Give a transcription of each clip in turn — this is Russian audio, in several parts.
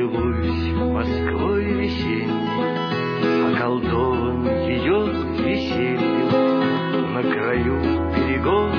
любуюсь Москвой весенней, околдован ее весельем на краю берегов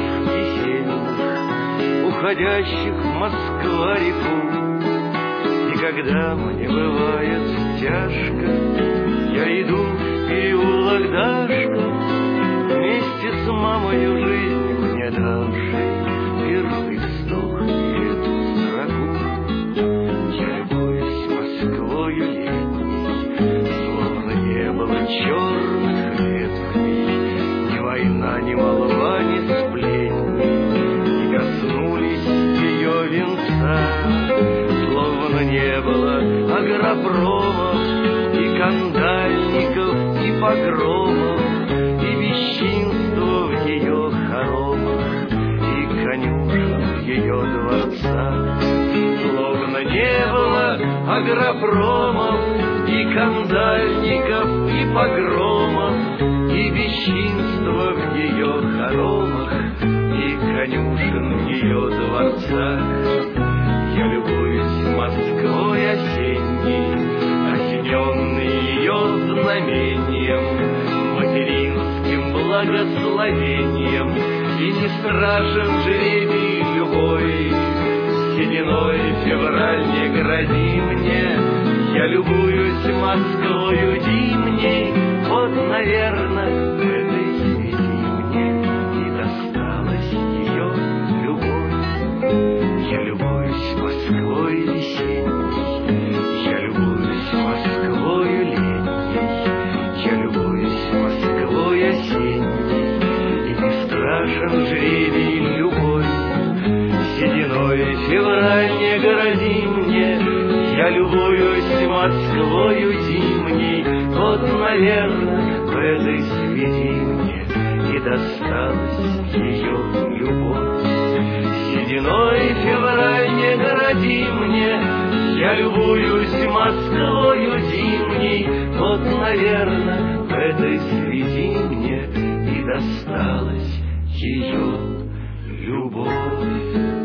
весенних, уходящих в Москва-реку. И когда мне бывает тяжко, я иду в переулок Дашка, вместе с мамою жизнь мне давшей первый вздох и эту строку. Я любуюсь Москвою летней, словно не было черных ветвей, ни война, ни молва, ни сплетни не коснулись ее венца, словно не было агропромов и кандальников и погромов, и бесчинства в ее хоромах, и конюшен ее дворца. Словно не было агропромов и кандальников и погромов, и бесчинства в ее хоромах, и конюшен ее дворца. Я любуюсь Москвой осенней, осененной ее знамением, материнским благословением, и не страшен жребий любой. Сединой февраль не грози мне, я любуюсь Москвою зимней. Вот, наверно, в этой свете мне и досталась ее любовь. Я любуюсь Москвой весенней, я любуюсь Москвою летней, я любуюсь Москвой осенней, и не страшен жребий любой. Сединой февраль не грози мне, я любуюсь Москвою зимней. Вот, наверно, в этой свете мне и досталась ее любовь. Сединой февраль не грози мне, я любуюсь Москвою зимней. Вот, наверно, в этой свете мне и досталась ее любовь.